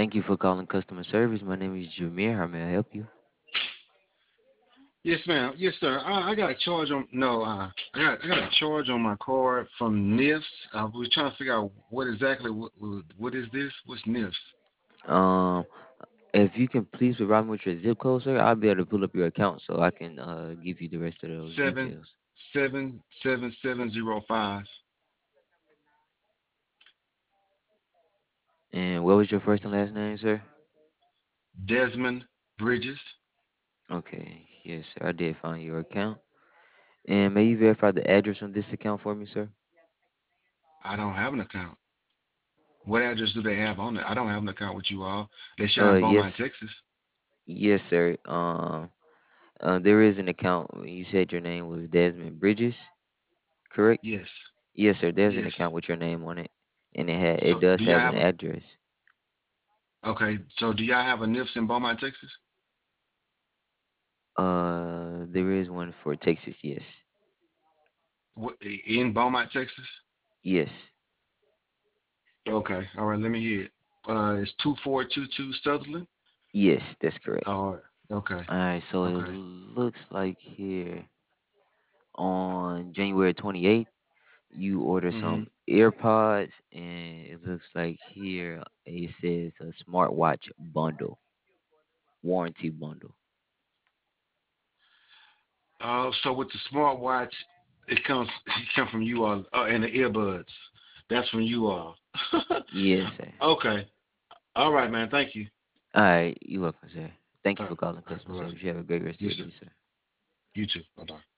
Thank you for calling customer service. My name is Jameer. How may I help you? Yes, ma'am. Yes, sir. I got a charge on. No, I got a charge on my card from NIFS. I was trying to figure out what exactly what is this? What's NIFS? Um, if you can please provide me with your zip code, sir, I'll be able to pull up your account so I can give you the rest of those Seven details. seven seven seven zero five. And what was your first and last name, sir? Desmond Bridges. Okay, yes, sir. I did find your account. And may you verify the address on this account for me, sir? I don't have an account. What address do they have on it? I don't have an account with you all. They should have Beaumont, Yes, Texas. yes, sir. There is an account. You said your name was Desmond Bridges, correct? Yes. Yes, sir. There's an Yes. account with your name on it, and it So does do y'all have an have a address. okay? So do y'all have a NIFS in Beaumont, Texas? There is one for Texas. Yes, In Beaumont, Texas? yes, Okay. All right. Let me hear it. It's 2422 Sutherland. yes. That's correct. All right. Okay. All right. So it Okay. looks like here on January 28th, you ordered Mm-hmm. some AirPods, and it looks like here it says a smartwatch bundle, warranty bundle. So with the smartwatch, it come from you all, and the earbuds. That's from you all. Yes, sir. Okay. All right, man. Thank you. All right. You're welcome, sir. Thank you All for right. calling All right. customer Bye-bye. service. You have a great rest of Yes, your sir. day, sir. You too. Bye-bye.